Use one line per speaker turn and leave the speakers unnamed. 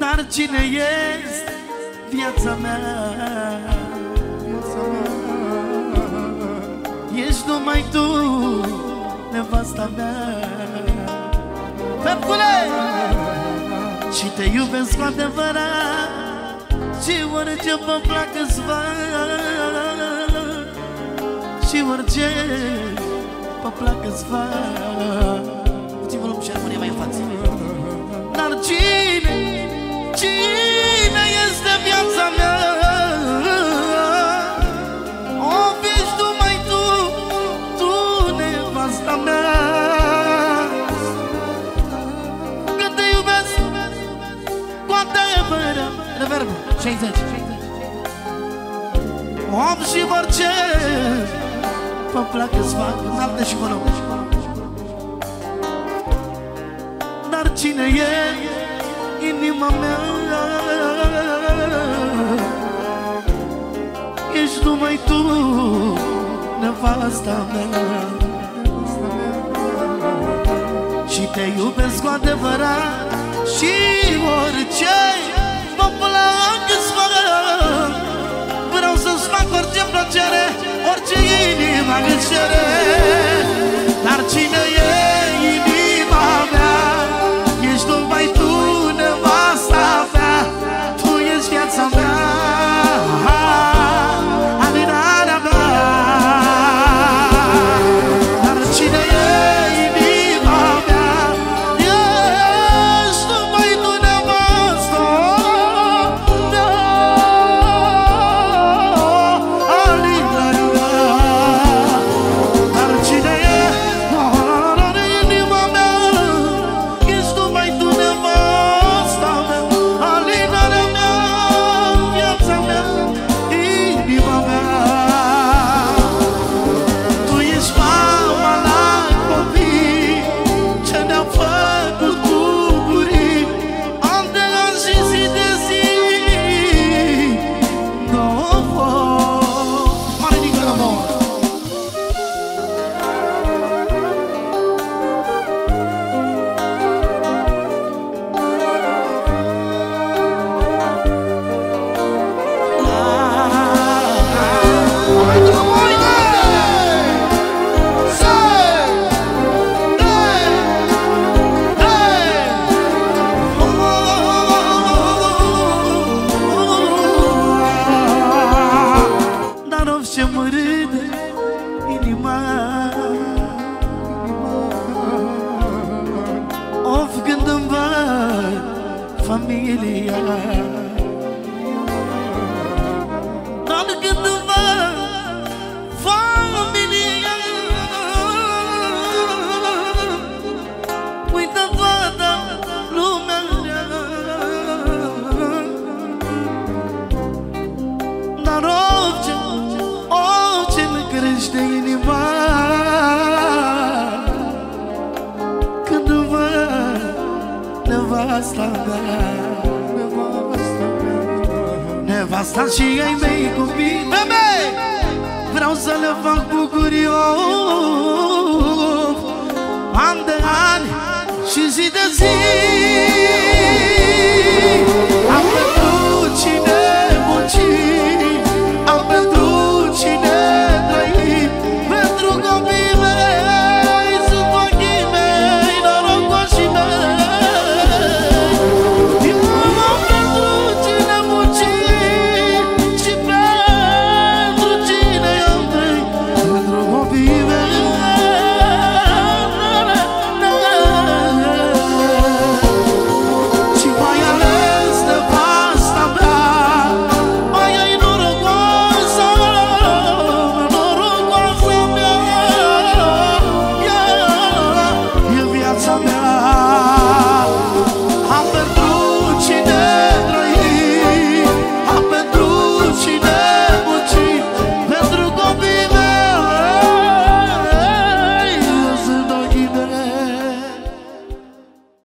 Dar cine ești viața mea? Ești numai tu, nevasta mea. Pepule! Și te iubesc cu adevărat, și orice mă placă-ți fac, și orice mă placă-ți fac. Puțin volum și armonie mai în față. Dar cine este viața mea? O ești numai tu, nevasta mea. Că te iubesc cu adevărat. Reverb, 60. Om și orice mă placă-ți fac, înaltă și volum. Dar cine e inima mea? Ești numai tu, nevasta mea. Și te iubesc cu adevărat, și orice mă placă-ți fac. Vreau să-ți fac orice plăcere, orice inima îți cere. Dar cine e inima mea? Ești numai tu, nevasta mea. Tu ești viața mea, alinarea mea. Dar cine e inima mea? Ești numai tu, nevasta mea, alinarea mea. Dar cine e inima mea? Ești numai tu, nevasta mea, alinarea mea, viața mea, inima mea. Tu ești mama la copii, ce ne-a făcut bucurii, an de an și zi de zi. Mare Nică la mor. Dar orice mă râde inima, of când îmi văd familia. Dar când îmi văd familia, uită toată lumea rea. Dar orice-mi crește inima când îmi văd nevasta mea. Nevasta și ai mei copii, bebe, vreau să le fac bucurii, an de ani și zi de zi.